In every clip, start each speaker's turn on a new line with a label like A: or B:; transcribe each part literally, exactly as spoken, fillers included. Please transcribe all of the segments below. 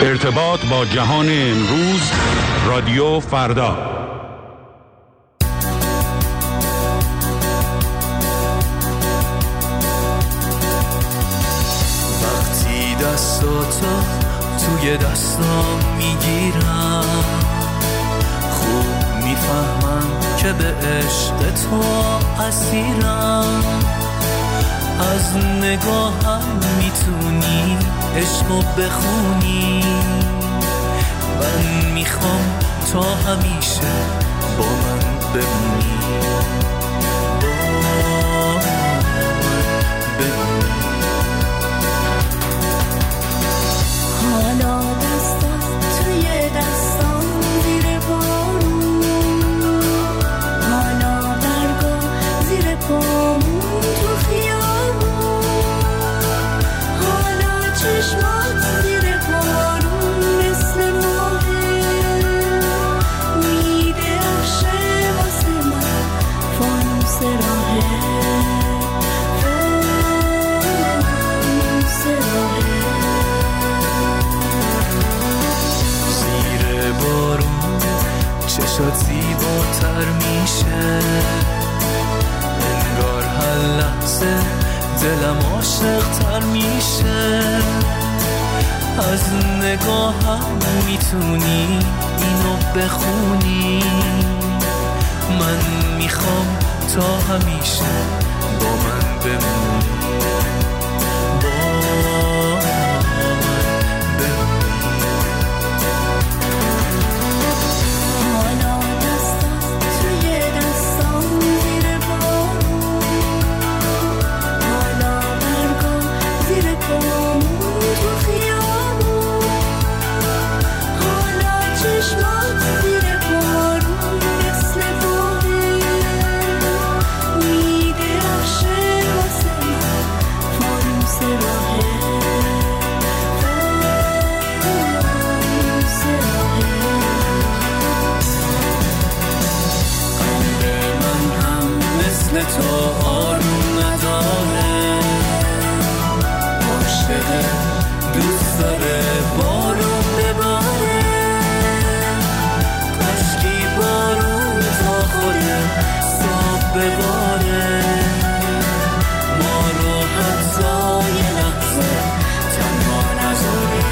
A: ارتباط با جهان امروز، رادیو فردا.
B: وقتی دستاتو توی دستام میگیرم، خوب میفهمم که به عشق تو اسیرم. از نگاهم میتونی عشقو بخونی، من میخوام تا همیشه با من بمونی، با من بمونی.
C: حالا دستات توی دستام زیر بارون، حالا برگا زیر پامون تو خیابون، حالا چشمات زیر بارون مثل ماهه، میده افشه واسه من فانوس راهه، فانوس راهه.
B: زیر بارون چشات زیباتر میشه، انگار هر لحظه دلم عاشق تر میشه. از نگاهم میتونی اینو بخونی، من میخوام تا همیشه با من بمونی، با من بمونی.
C: حالا دستات توی دستام زیر بارون، حالا برگا زیر پامون تو خیابون، حالا چشمات زیر بارون مثل باهه، میده افشه واسه من فانوس راهه، فانوس راهه.
B: قلب من هم مثل تو آروم نداره، عاشق دوست داره بارون بباره. کاشکی بارون تا خود صاحب بباره، ما رو حتی یه لحظه تنها نذاره،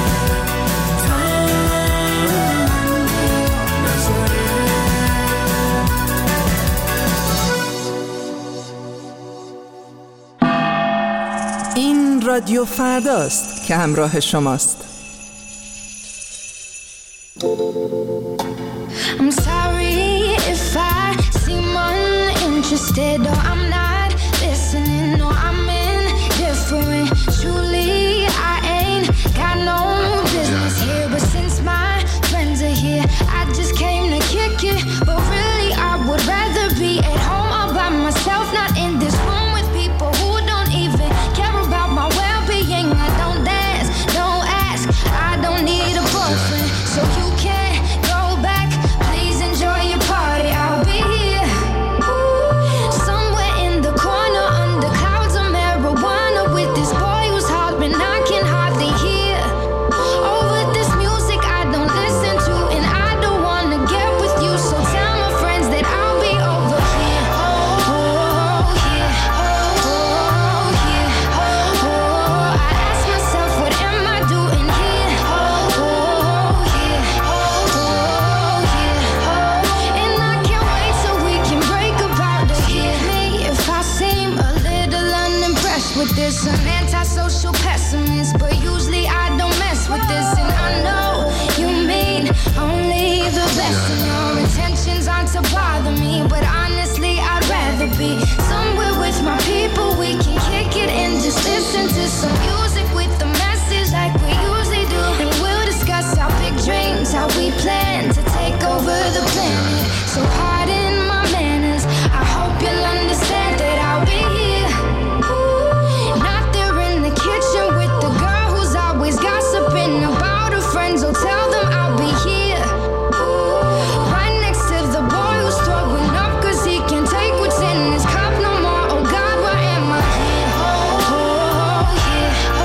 B: تنها نذاره.
D: این رادیو فرداست که همراه شماست.
E: I'm sorry if I seem uninterested or I'm not listening or I'm indifferent. Truly, I ain't got no business here, but since my friends are here, I just came to kick it. But really, I would rather be at home all by myself, not in this room with people who don't even care about my well-being. I don't dance, don't ask, I don't need a boyfriend, so you can't go back. Please enjoy your party, I'll be here, ooh, somewhere in the corner under clouds of marijuana with this boy who's hollering I can hardly hear. Over this music I don't listen to, and I don't wanna get with you, so tell my friends that I'll be over here. Oh yeah, oh yeah, oh, I ask myself what am I doing here? Oh yeah, oh yeah, and I can't wait till we can break about it. Forgive me if I seem a little unimpressed with this. An antisocial pessimist, but usually I don't mess with this. And I know you mean only the best, and your intentions aren't to bother me, but honestly I'd rather be somewhere with my people. We can kick it and just listen to some music with the message like we usually do, and we'll discuss our big dreams, how we plan to take over the planet. So pardon my manners, I hope you'll understand that I'll be here, ooh, not there in the kitchen with the girl who's always gossiping about her friends. Oh, tell them I'll be here, ooh, right next to the boy who's throwing up cause he can't take what's in his cup no more. Oh God, why am I here? Oh yeah,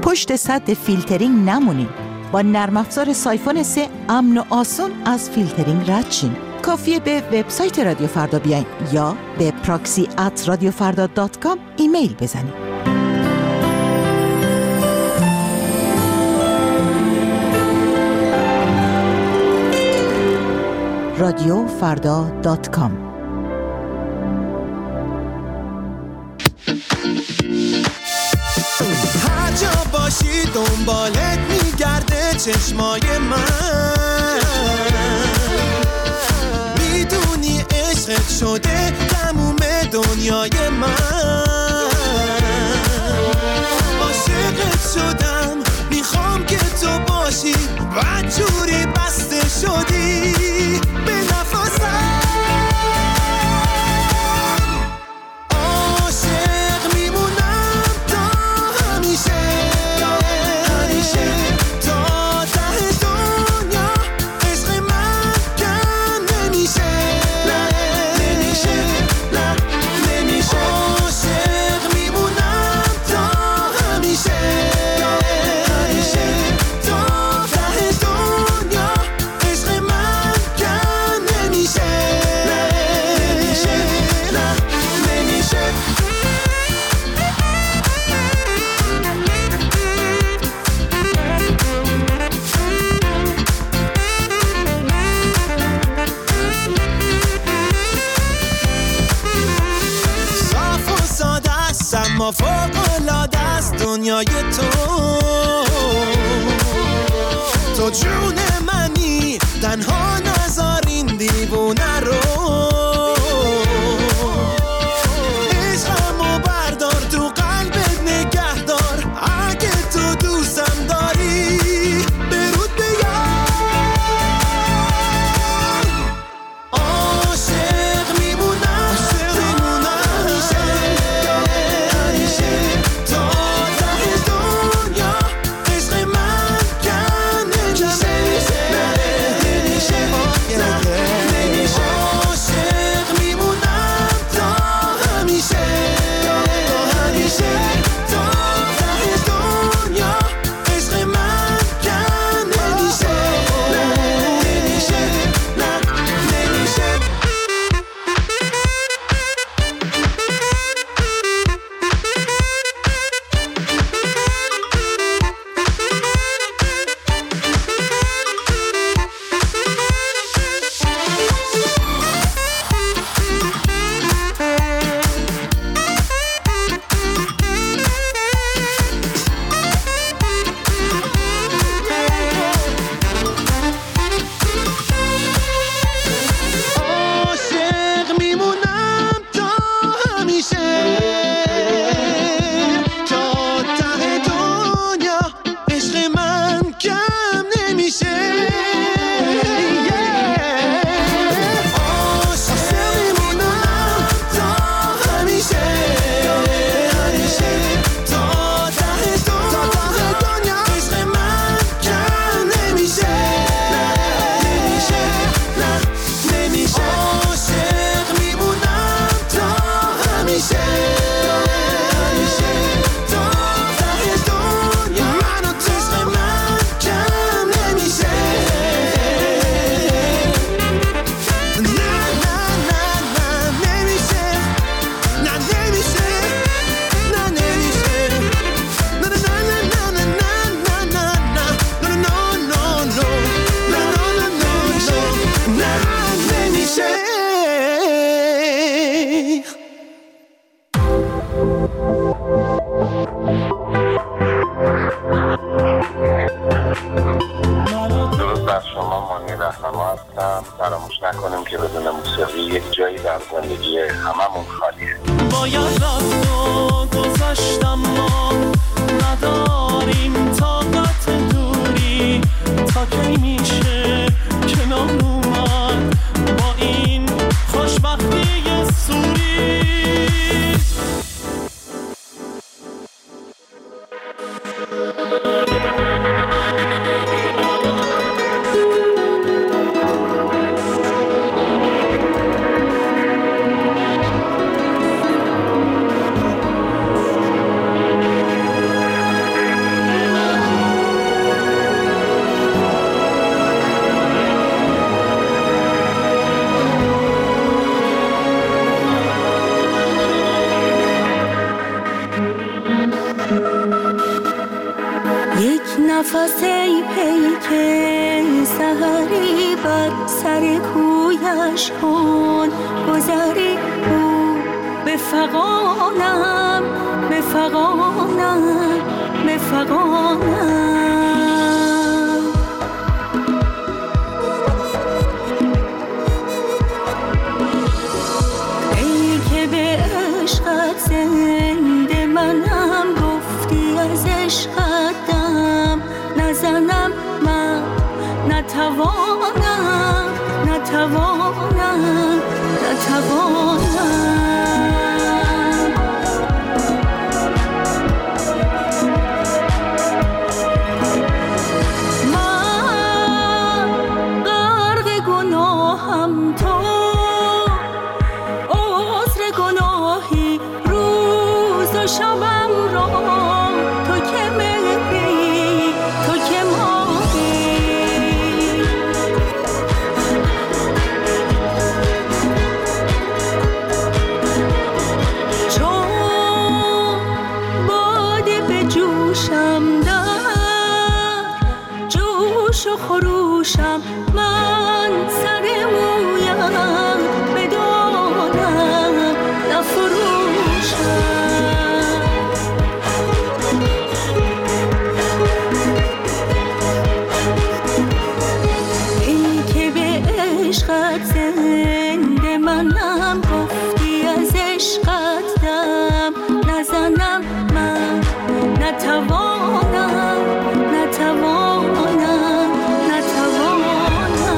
F: پشت سد فیلترینگ نمونین. با نرم افزار سایفون سه امن و آسون از فیلترینگ رد شین. کافیه به وبسایت رادیو فردا بیاین یا به پراکسی ات رادیو فردا دات کام ایمیل بزنید. رادیو فردا دات کام.
G: هر جا باشی دنبالت میگرده چشمای من، میدونی عشقت شده تموم دنیای من. عاشقت شدم میخوام که تو باشی، بدجوری بسته شدی به نفسم. عاشق میمونم تا همیشه، همیشه تا ته دنیا. عشق من کم نمیشه، نه نمیشه، نه نمیشه. عاشق میمونم تا همیشه، همیشه تا ته دنیا. عشق من کم نمیشه، نه نمیشه، نه نمیشه. صاف و ساده است اما فوق‌العاده است دنیای تو. تو جون منی، تنها نذار این دیوونه رو. عشقمو بردار تو قلبت نگه دار، اگه تو دوستم داری برود بیار. عاشق میمونم، میمونم همیشه، همیشه تا ته دنیا. عشق من کم نمیشه، نمیشه، نمیشه. عاشق میمونم تا همیشه، همیشه تا ته دنیا. عشق من کم نمیشه، نمیشه، نمیشه. عاشق میمونم تا همیشه، تا ته دنیا. عشق من کم نمیشه. عاشق میمونم تا همیشه، همیشه تا ته دنیا. عشق من کم نمیشه، نمیشه، نمیشه. عاشق میمونم تا همیشه، همیشه تا ته دنیا. من و تو. عشق من کم نمیشه. نه نه نه نه نمیشه، نه نمیشه، نه نمیشه. نه نه نه نه نه نه نه نه نه نه نه نه نمیشه.
H: درود بر شما، مانی رهنما هستم. فراموش نکنیم که بدون موسیقی یک جایی در زندگی هممون خالیه.
B: باید رفت و گذشتم، ما نداریم طاقت دوری. تا کی میشه کنار اومد با این خوشبختی سوری؟
C: نفس ای پیک سحری بر سر کویش کن گذری او به فغانم به فغانم به فغانم ای که به عشقت زنده منم گفتی از عشقت دم نزنم من نتوانم نتوانم نتوانم شبم را تو که مهری تو که ماهی چون باده به جوشم در جوش و خروشم من سر مویم بدانم نفروشم عشقت زنده منم گفتی از عشقت دم نزنم من نتوانم نتوانم نتوانم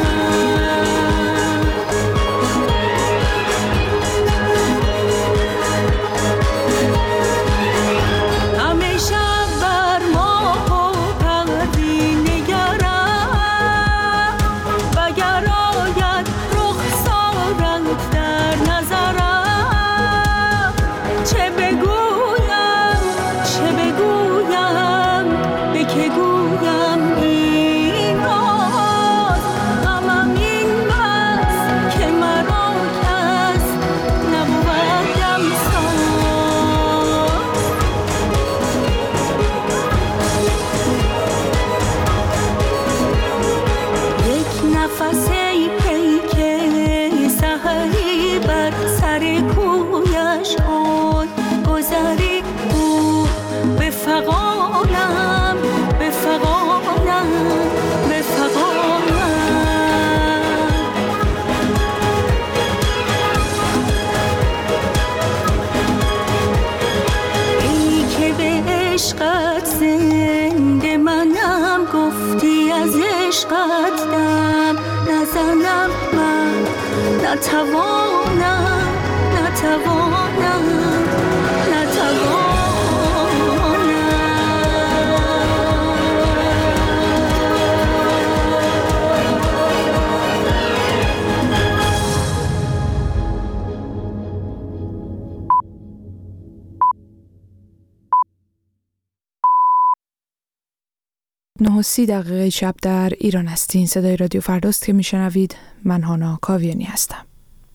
C: همیشه بر ماه و پردی نگرم وگر چه بگویم چه بگویم به که گویم این راز غمم این بس که مرا کس نبود دمساز یک نفس ای پیک سحری بر سر کویش کن گذری او به فغانم به فغانم به فغانم ای که به عشقت زنده منم گفتی از عشقت دم نزنم من نتوانم نتوانم نتوانم
I: نه و سی دقیقه شب در ایران هستین. صدای رادیو فرداست که میشنوید. من هانا کاویانی هستم.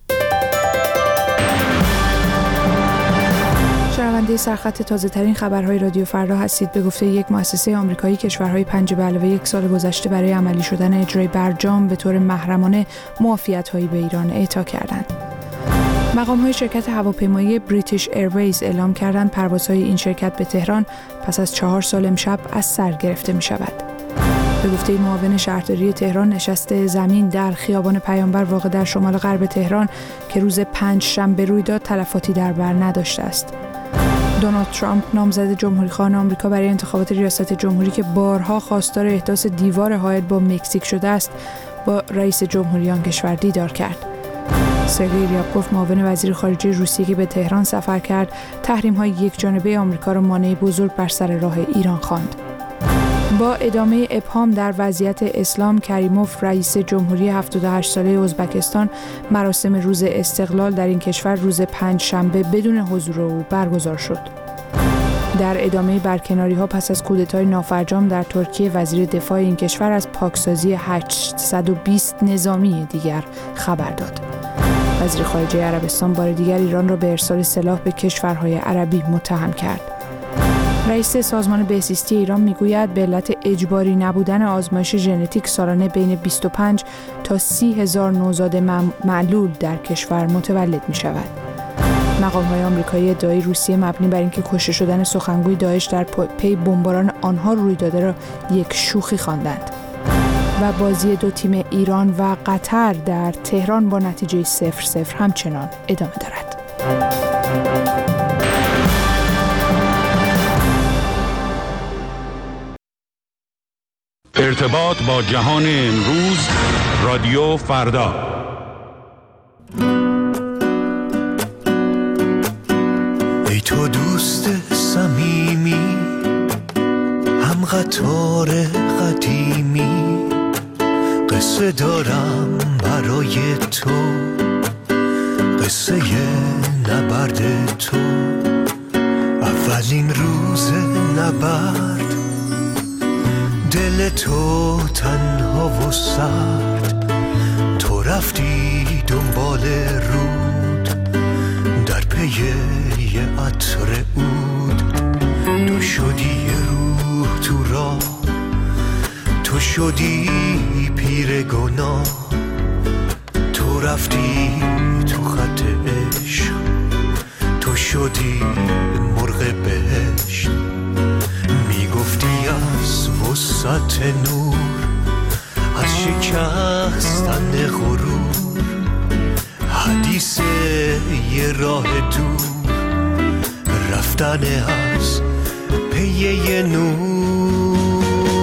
I: شنونده سرخط تازه ترین خبرهای رادیو فردا هستید. به گفته یک مؤسسه آمریکایی کشورهای پنج به علاوه یک سال گذشته برای عملی شدن اجرای برجام به طور محرمانه معافیت‌هایی به ایران اعطا کردند. مقام‌های شرکت هواپیمایی بریتیش ایرویز اعلام کردند پروازهای این شرکت به تهران پس از چهار سال امشب از سر گرفته می‌شود. به گفته معاون شهرداری تهران، نشست زمین در خیابان پیامبر واقع در شمال غرب تهران که روز پنج شنبه روی داد تلفاتی در بر نداشته است. دونالد ترامپ، نامزد جمهوری‌خواه آمریکا برای انتخابات ریاست جمهوری که بارها خواستار احداث دیوار حائل با مکزیک شده است، با رئیس جمهوری آن کشور دیدار کرد. سرگئی ریابکوف، معاون وزیر خارجه روسیه که به تهران سفر کرد، تحریم‌های یکجانبه آمریکا را مانع بزرگ بر سر راه ایران خواند. با ادامه ابهام در وضعیت اسلام کریموف، رئیس جمهوری هفتاد و هشت ساله ازبکستان، مراسم روز استقلال در این کشور روز پنج شنبه بدون حضور او برگزار شد. در ادامه برکناری‌ها پس از کودتای نافرجام در ترکیه، وزیر دفاع این کشور از پاکسازی هشتصد و بیست نظامی دیگر خبر داد. وزیر خارجه عربستان بار دیگر ایران را به ارسال سلاح به کشورهای عربی متهم کرد. رئیس سازمان بهزیستی ایران میگوید به علت اجباری نبودن آزمایش ژنتیک سالانه بین بیست و پنج تا سی هزار نوزاد معلول در کشور متولد می شود. مقام‌های آمریکایی ادعای روسیه مبنی بر اینکه کشته شدن سخنگوی داعش در پی بمباران آنها روی داده را یک شوخی خواندند. و بازی دو تیم ایران و قطر در تهران با نتیجه صفر صفر همچنان ادامه دارد.
A: ارتباط با جهان امروز، رادیو فردا.
B: ای تو دوست صمیمی، هم قطار قدیمی، قصه دارم برای تو، قصه نبرد تو. اولین روز نبرد، دل تو تنها و سرد، تو رفتی دنبال رود، در پی یه عطر عود. تو شدی روح تو راه، تو شدی پیر گناه، تو رفتی تو خط عشق، تو شدی مرغ بهشت. میگفتی از وسط نور، از شکستن غرور، حدیث یه راه دور، رفتن از پی یه نور.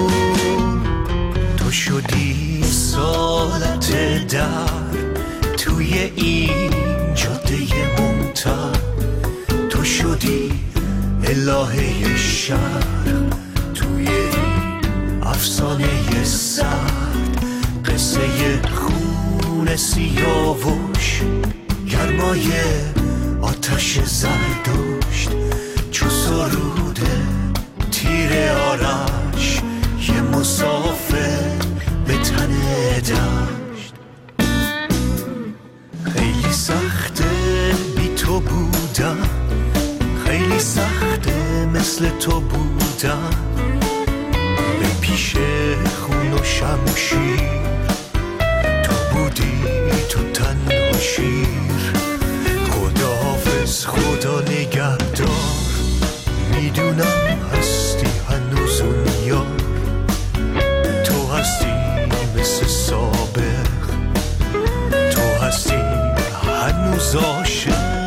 B: تو شدی سالت در توی این جاده ممتد، تو شدی الهه شهر توی این افسانه سرد. قصه خون سیاوش، گرمای آتش زردشت، چو سروده تیر آرش، یه مسافر به تن دشت. خیلی سخته بی تو بودم، خیلی سخته مثل تو بودم، به پیش خون و شمشیر، تو بودی تو تن و شیر. خداحافظ خدا نگهدار، میدونم هستی هنوز اون یار، تو هستی مثل سابق، تو هستی هنوز عاشق.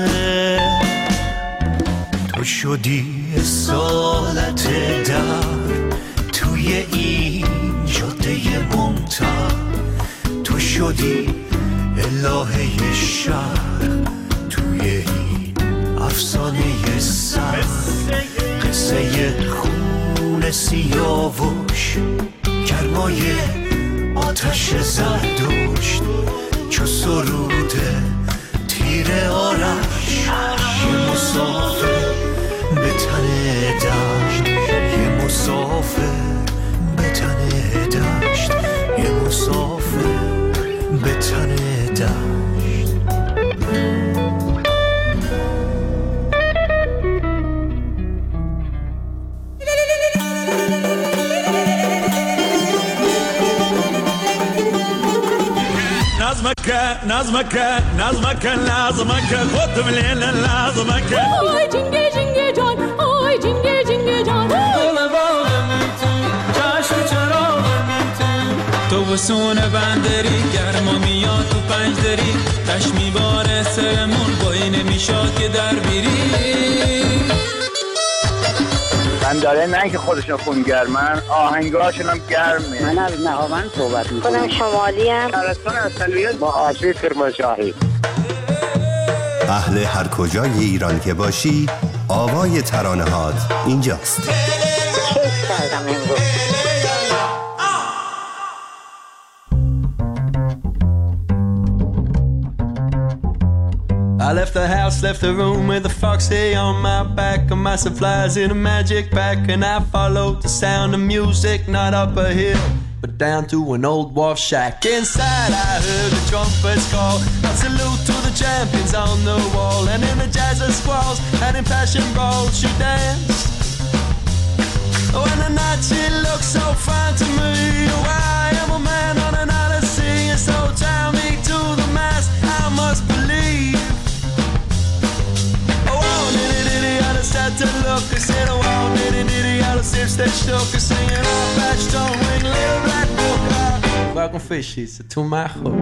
B: تو شدی سالت در توی این جاده ممتد، تو شدی الهه شهر توی این افسانه سر. قصه خون سیاوش، گرمای آتش زردشت، چو سروده تیر آرش، یه مسافر به تن دشت، یه مسافر به تن دشت، یه مسافر به تن دشت.
J: نظمك نظمك نظمك نظمك خد من نظمك.
C: آی جنگه جنگه جان، آی جنگه جنگه جان،
K: دل باغم تو، چشم چراغم تو، تو بسون بندری گرما میاد تو پنج دری، تش میباره سرمون بایی نمیشاد که در بیری.
H: من داره نه که خودشون خونگرمن، آهنگاشون هم گرمه.
L: من از نهاوند صحبت میکنم.
M: خودم شمالی ام.
H: شهرستان اصلیت با آشی کرمانشاهی.
N: اهل هر کجای ایران که باشی، آوای ترانه‌هات اینجاست.
L: کیف کردم امروز.
K: I left the house, left the room with a foxy on my back, a massive flies in a magic pack, and I followed the sound of music, not up a hill, but down to an old wharf shack. Inside I heard the trumpets call, a salute to the champions on the wall, and in the jazz of squalls, and in passion brawls she danced When the night she looks so fine to me. Why I am a man on an odyssey, and so tie me to the mast, I must believe. Oh, oh, nitty nitty, I just had to look. I said, oh, oh, nitty nitty, I just if they shook. I singing off that stone wing, little black book. Welcome fishies to my hook.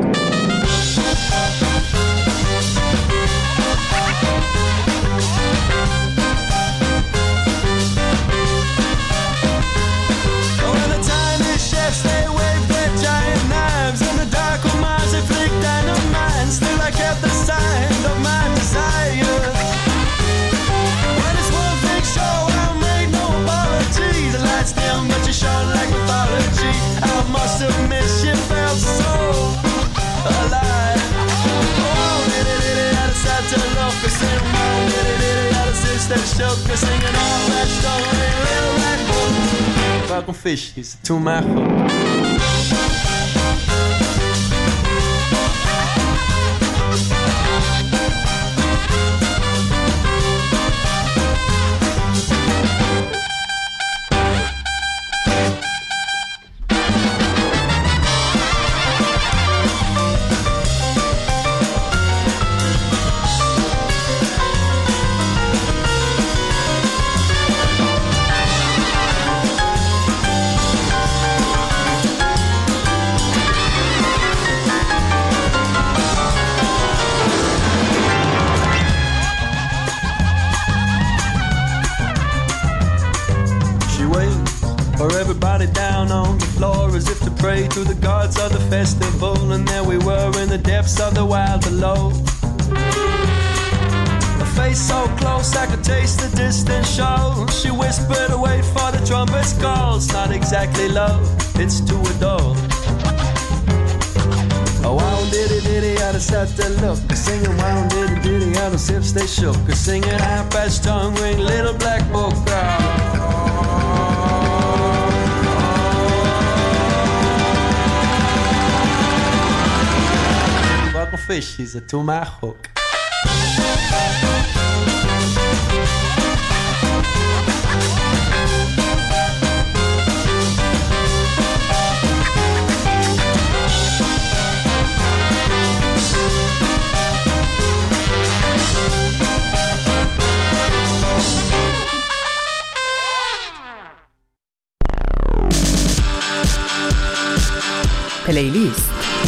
K: They waved their giant knives in the dark of Mars. They flicked dynamite. Still I kept the sign of my desire. When it's one big show, I made no apology. The lights dim, but you shone like mythology. I must admit, she felt so alive. Oh, diddy diddy, I just had to look. I said, oh, diddy diddy, I just if they shook. I singing all that story, little black book. Welcome fishies to my hook. Down on the floor as if to pray to the gods of the festival. And there we were in the depths of the wild below. A face so close I could taste the distant show. She whispered, wait for the trumpet's call. It's not exactly love, it's to adore. Oh, wow, diddy diddy, I just had to look. Singing wow, diddy diddy, I just hips they shook. Singing half-patch tongue ring, little black book. Fishies to my hook.
D: پلیلیست.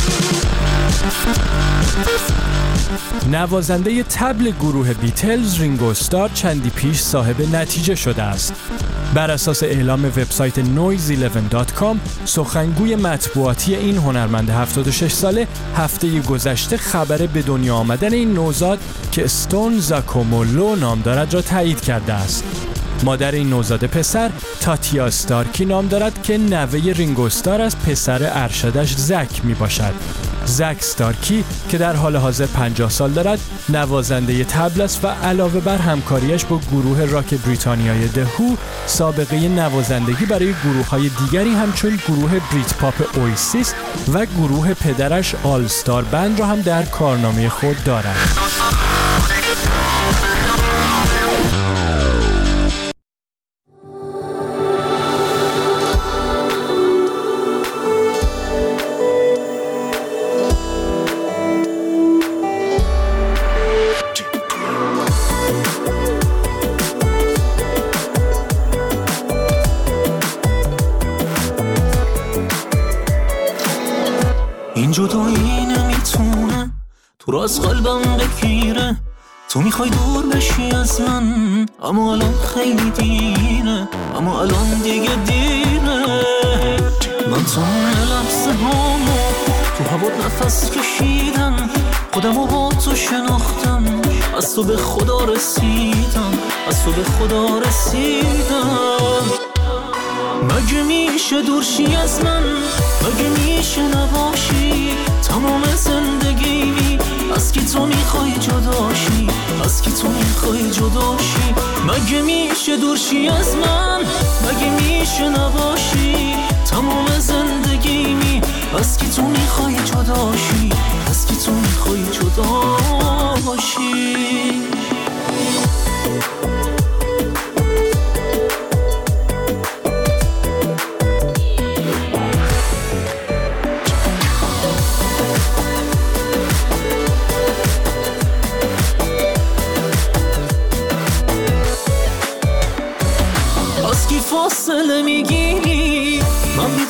M: نوازنده طبل گروه بیتلز رینگو استار چندی پیش صاحب نتیجه شده است. بر اساس اعلام وبسایت نویز یازده دات کام سخنگوی مطبوعاتی این هنرمند هفتاد و شش ساله هفته گذشته خبر به دنیا آمدن این نوزاد که استون زاکومولو نام دارد را تایید کرده است. مادر این نوزاد پسر تاتیا استارکی نام دارد که نوه رینگو استار از پسر ارشدش زک می باشد. زک استارکی که در حال حاضر پنجاه سال دارد نوازنده طبل است و علاوه بر همکاریش با گروه راک بریتانیای دهو سابقه نوازندگی برای گروه‌های دیگری همچون گروه بریت پاپ اویسیس و گروه پدرش آل استار بند را هم در کارنامه خود دارد.
B: جدایی نمیتونه تو را از قلبم بگیره. تو میخوای دور بشی از من اما الان خیلی دیره، اما الان دیگه دیره. من تو لحظه هامو تو هوا نفس کشیدم، خودمو با تو شناختم، از تو به خدا رسیدم، از تو به خدا رسیدم. مگه میشه دورشی از من، مگه میشه نباشی تمام زندگی، از کی تو میخوای جداشی، از کی تو میخوای جداشی. مگه میشه دورشی از من، مگه میشه نباشی تمام زندگی، از کی تو میخوای جداشی، از کی تو میخوای جداشی.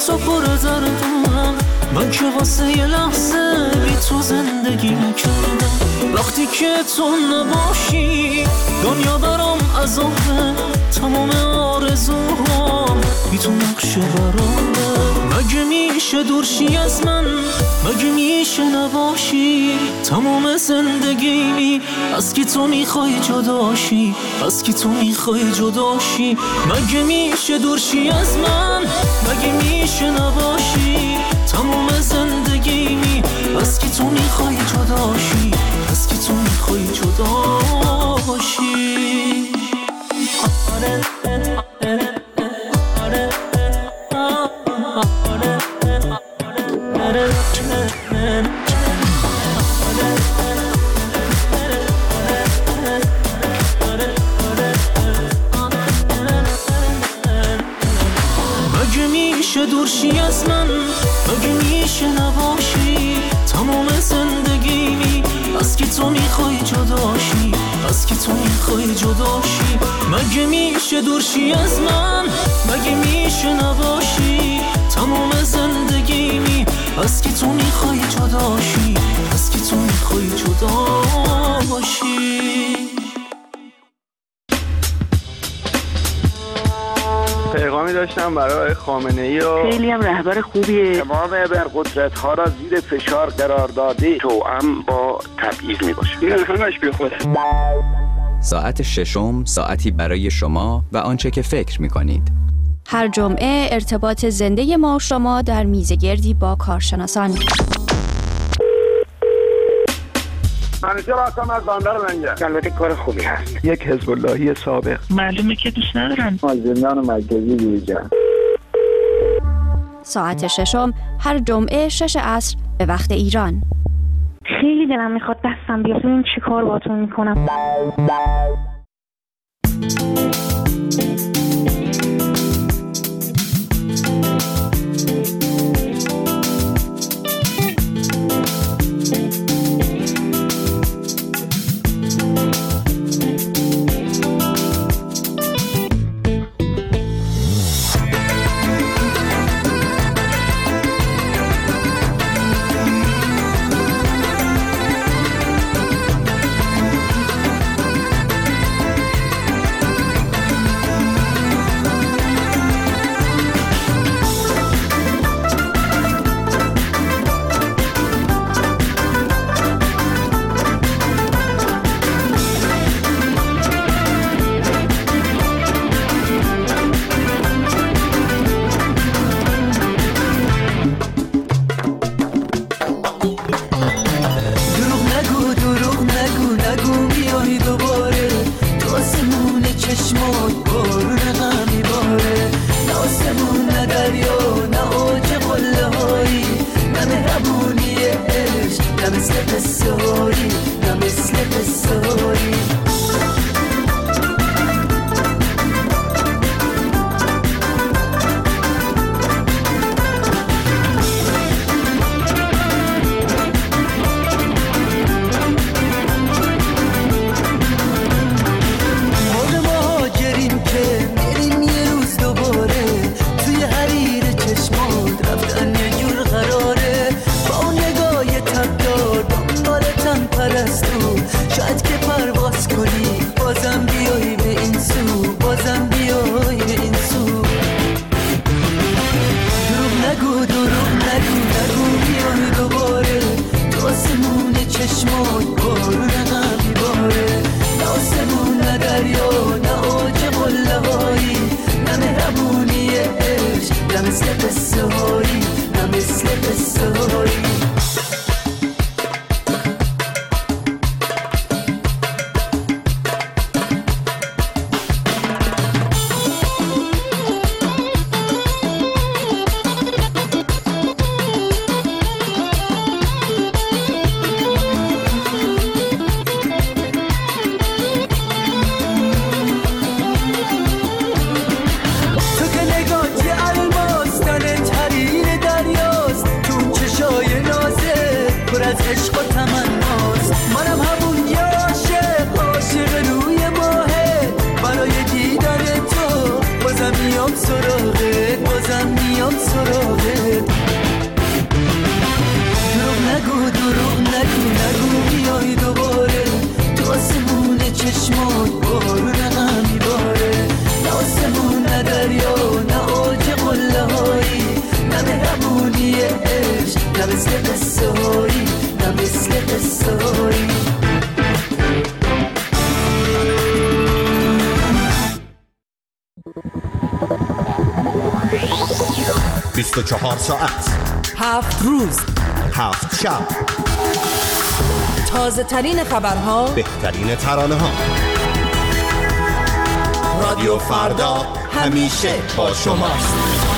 B: تو پر دردم، من که واسه یه لحظه بی تو زندگی نکردم. وقتی که تو نباشی دنیا برام عذابه، تمام آرزوهام بی تو نقشه برامه. مگه میشه دورشی از من، مگه میشه نباشی تمام زندگیمی، از کی تو میخوای جداشی، از کی تو میخوای جداشی. مگه میشه دورشی از من، مگه میشه نباشی تمام زندگیمی، از کی تو میخوای جداشی، از کی تو میخوای جداشی. مگه میشه دورشی از من، مگه میشه نباشی تمام زندگیمی، از کی تو میخوای جداشی، از کی تو میخوای جداشی. مگه میشه دورشی از من، مگه میشه نباشی تمام زندگیمی، از کی تو میخوای جداشی، از کی تو میخوای جداشی.
O: پیغامی داشتم برای خامنه‌ای و
L: خیلی هم رهبر خوبیه.
H: تمام ابرقدرت ها را زیر فشار قرار داده، توأم با تبعیض می باشه. این همش بی خوده.
P: ساعت ششم ساعتی برای شما و آنچه که فکر می کنید.
Q: هر جمعه ارتباط زنده ما و شما در میزگردی با کارشناسان.
H: منیجر هستم از بندر لنگر. البته کار خوبی هست.
O: یک حزب اللهی سابق.
L: معلومه که دوست ندارن.
H: از زندان مرکزی بیرون.
Q: ساعت ششم هر جمعه شش عصر به وقت ایران.
R: خیلی دلم میخواد دستم بیاد ببینم چی کار باهاتون میکنم.
S: میام سراغت. دروغ نگو دروغ نگو نگو بیای دوباره، تو آسمون چشمات بارون غم میباره. نه آسمون نه دریا نه اوج قله هایی، نه مهربونی عشق نه مثل قصه هایی، نه مثل قصه هایی.
N: بیست و چهار ساعت،
D: هفت روز،
N: هفت شب،
D: تازه ترین خبرها،
N: بهترین ترانه ها. رادیو فردا همیشه با شماست.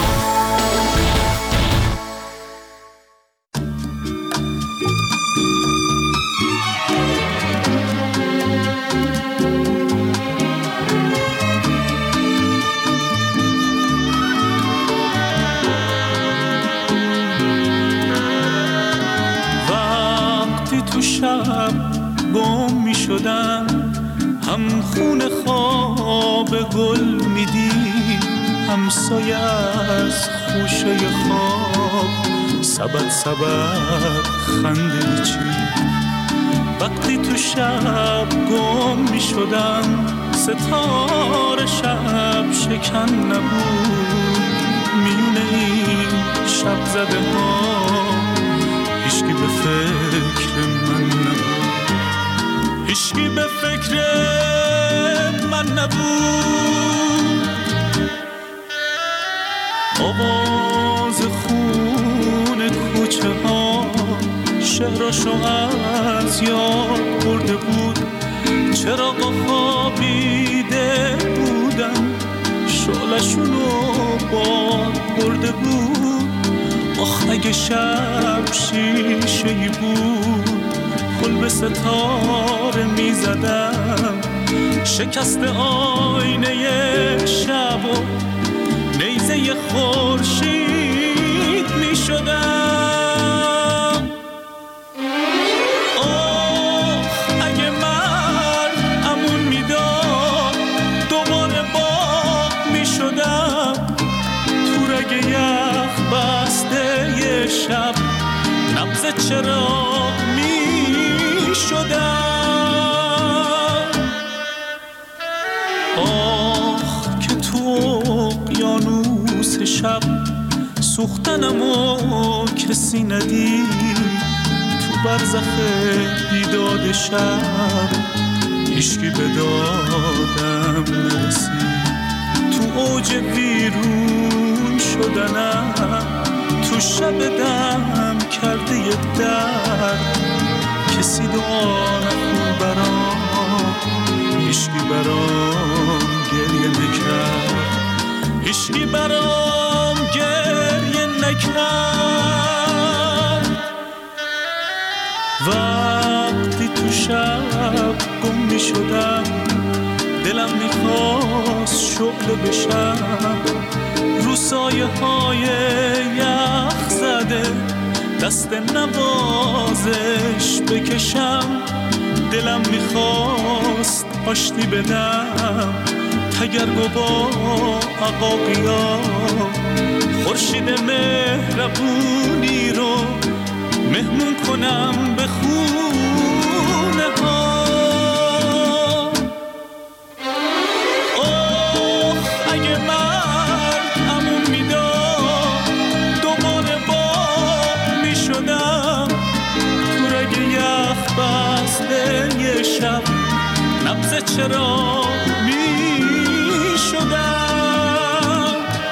B: شب گم می شدم، هم خون خواب گل می دید، هم سایه از خوشه خواب سبد سبد خنده چید. وقتی تو شب گم می شدم، ستاره شب شکن نبود، میونه این شب زده ها هیچکی به فکر من نبود، هیچکی به فکر من نبود. آواز خون کوچه ها شهرشو از یاد برده بود، چراغا خوابیده بودن شعله‌شونو باد برده بود. آخ اگه شب شیشه‌ای بود، گل به ستاره می زدم، شکست آینه شب و نیزه خورشید می شدم. آخ اگه مرد امون می داد، دوباره باغ می شدم، تو رگ یخ بسته یه شب نبض چراغ می شدم. آخ که تو اقیانوس شب سوختنمو کسی ندید، تو برزخ بیداد شب هیچکی به دادم نرسید. تو اوج ویرون شدنم، تو شب دم کرده یه درد، کسی دعا نکن برام، هیچکی برام گریه نکرد، هیچکی برام گریه نکرد. وقتی تو شب گم می شدم، دلم میخواست شعله بشم، رو سایه های یخ زده دست نوازش بکشم. دلم میخواست آشتی بدم، تگرگ با عقاقیا، خورشید مهربونی رو مهمون کنم به خونه ها. اوه اگه مرد امون میداد، دوباره باغ میشدم، تو رگ یخ بسته یه شب نبض چراغ میشدم.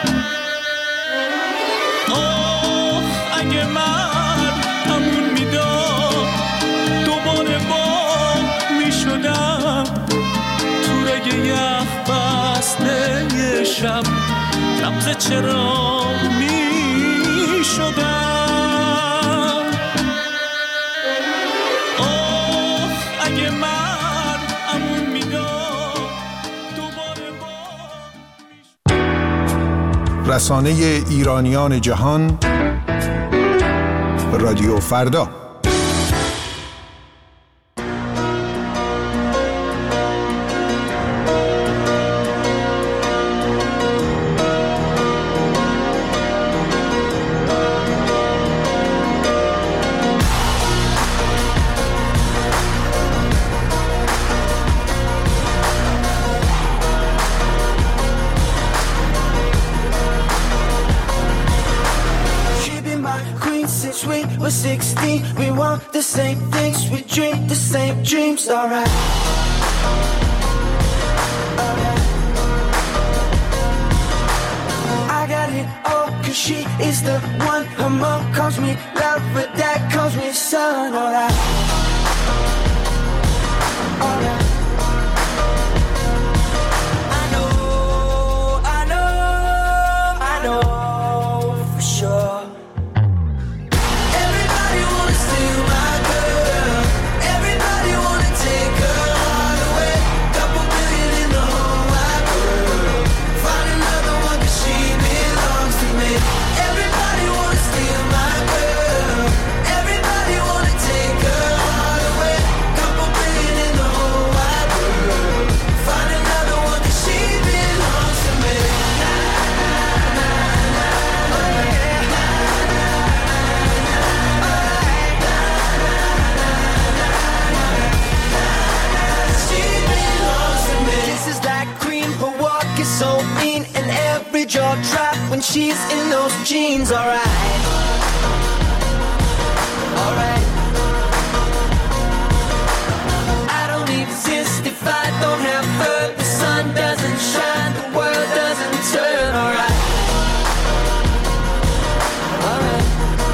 B: اوه اگه مرد امون میداد، دوباره باغ میشدم، تو رگ یخ بسته یه شب نبض چراغ میشدم. اوه اگه مرد امون میداد، دوباره باغ.
T: رسانه ایرانیان جهان، رادیو فردا.
S: since we were sixteen. We want the same things, we dream the same dreams. Alright. Alright. I got it all, cause she is the one. Her mom calls me love, but dad calls me son. Alright. Alright. I know, I know, I know for sure. Everybody wanna steal my girl. Everybody wanna take her heart away. Couple billion in the whole wide world. Find another one cause she belongs to me. Everybody wanna steal my girl. Everybody wanna take her heart away. Couple billion in the whole wide world. Find another one cause she belongs to me. Na, na, na, na, oh yeah. Na, na, na, na, alright. Na, na, na, na, na, na, she belongs to me. This is like cream, her walk is so mean, and every jaw drop when she's in those jeans. Alright. Alright. I don't exist if I don't have her. The sun doesn't shine, the world doesn't turn. Alright. Alright.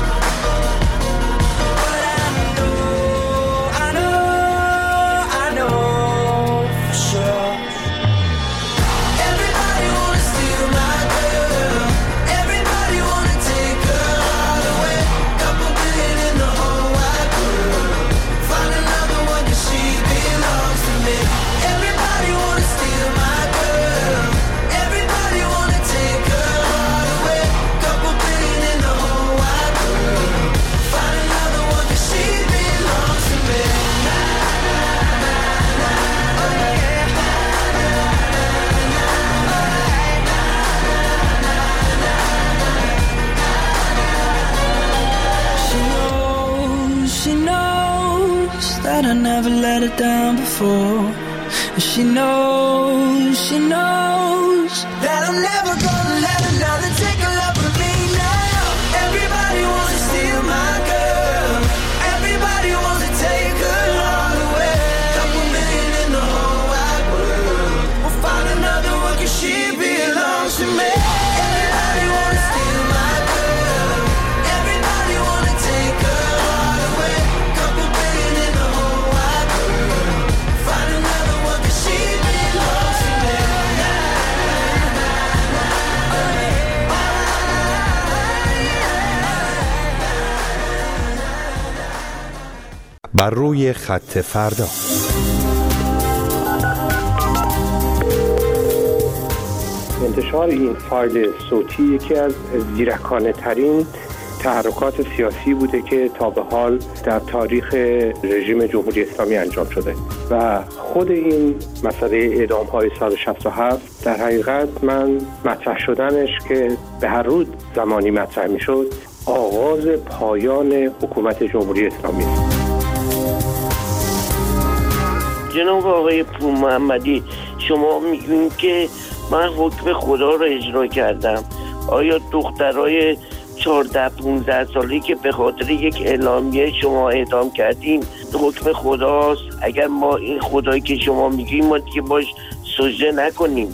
S: But I know, I know, I know for sure. Everybody wanna steal my girl. Everybody wanna take her heart away. Couple billion in the whole wide world. Find another one cause she belongs to me. Everybody wanna steal my girl. Everybody wanna take her heart away. Couple billion in the whole wide world. Find another one cause she belongs to me. Na, na, na, na, oh yeah. Na, na, na, na, alright. Na, na, na, na, she knows, she knows that I never let her down before. She knows, she knows that I'm never gonna let another take a love from me now. Everybody wants to steal my girl. Everybody wants to take her heart away. Couple million in the whole wide world. We'll find another one cause she belongs to me. Everybody wanna steal my girl. Everybody wanna take her heart away. Couple billion in the whole wide world. Find another one cause she belongs to me. Na, na, na, oh yeah.
N: بر روی خط فردا.
U: انتشار این فایل صوتی یکی از زیرکانه ترین تحرکات سیاسی بوده که تا به حال در تاریخ رژیم جمهوری اسلامی انجام شده و خود این مسئله اعدام های سال شصت و هفت در حقیقت من مطرح شدنش که به هر روز زمانی مطرح می شد آغاز پایان حکومت جمهوری اسلامی است.
V: جناب آقای پور محمدی، شما میگین که من حکم خدا رو اجرا کردم. آیا دخترای چهارده پونزده سالی که به خاطر یک اعلامیه شما اعدام کردیم حکم خداست؟ اگر ما این خدایی که شما میگیم ما دیگه باش سجده نکنیم.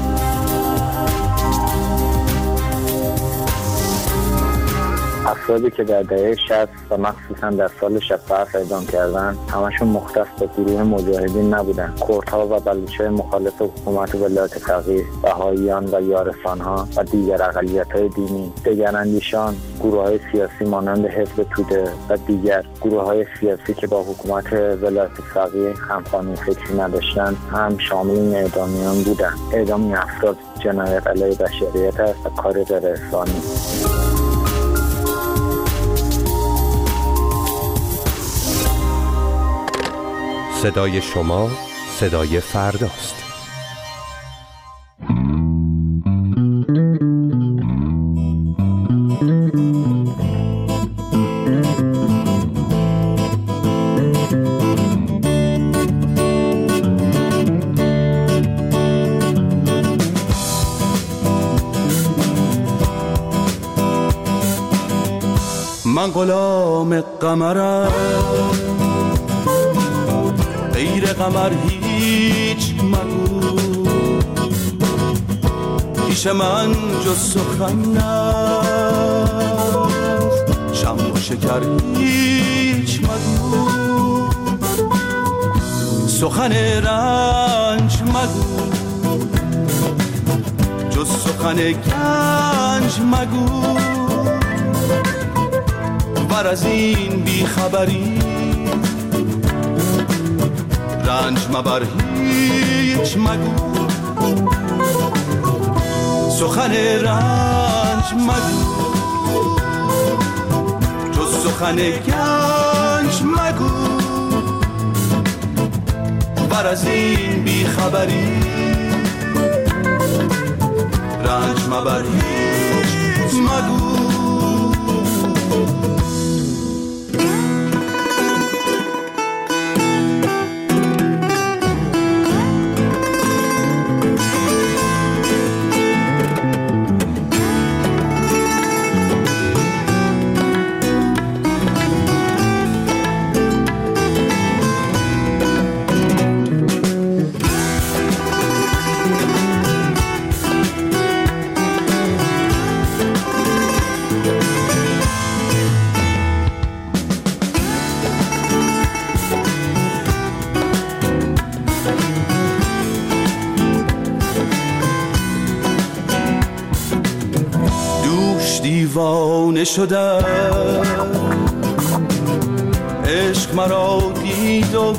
W: افرادی که در دهه شصت و مخصوصا در سال شصت و هفت اعدام کردن همشون مختص به گروه مجاهدین نبودن. کردها و بلوچ‌های مخالف حکومت ولایت فقیه، بهائیان و یارسان‌ها و دیگر اقلیت‌های دینی، دگراندیشان، گروه‌های سیاسی مانند حزب توده و دیگر گروه‌های سیاسی که با حکومت ولایت فقیه همخوانی فکری نداشتند هم شامل این اعدامیان بودند. اعدام این افراد جنایت علیه بشریت است و کار غیر انسانی.
N: صدای شما صدای فرداست.
J: من غلام قمرم، غیر قمر هیچ مگو، پیش من جز سخن نست، شمع و شکر هیچ مگو، سخن رنج مگو، جز سخن گنج مگو، ور از این بی خبری رنج مبر هیچ مگو، سخن رنج مگو، جز سخن گنج مگو، ور از این بی خبری رنج مبر هیچ مگو. دیوانه شدم، عشق مرا دید و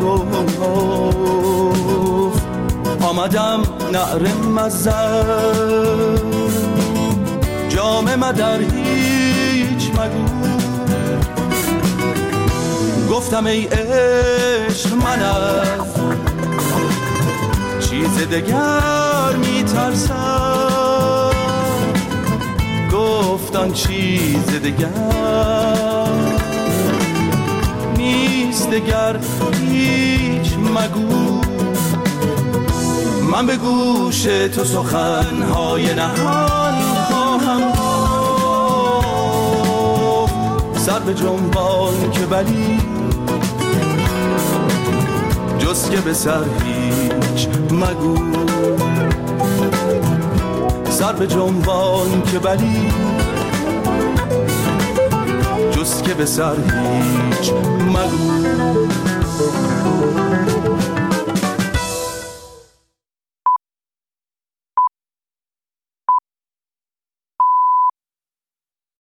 J: بگفت، آمدم نعره مزن، جام مدر هیچ مگو، گفتم ای عشق من از چیز دگر میترسم، گفتن چیز دگر نیست، دگر هیچ مگو، من به گوش تو سخنهای نهان خواهم گفت، سر به جنبان که بلی جز که به سر هیچ مگو، سر به جنبان که بلی جز که به سر هیچ مگو.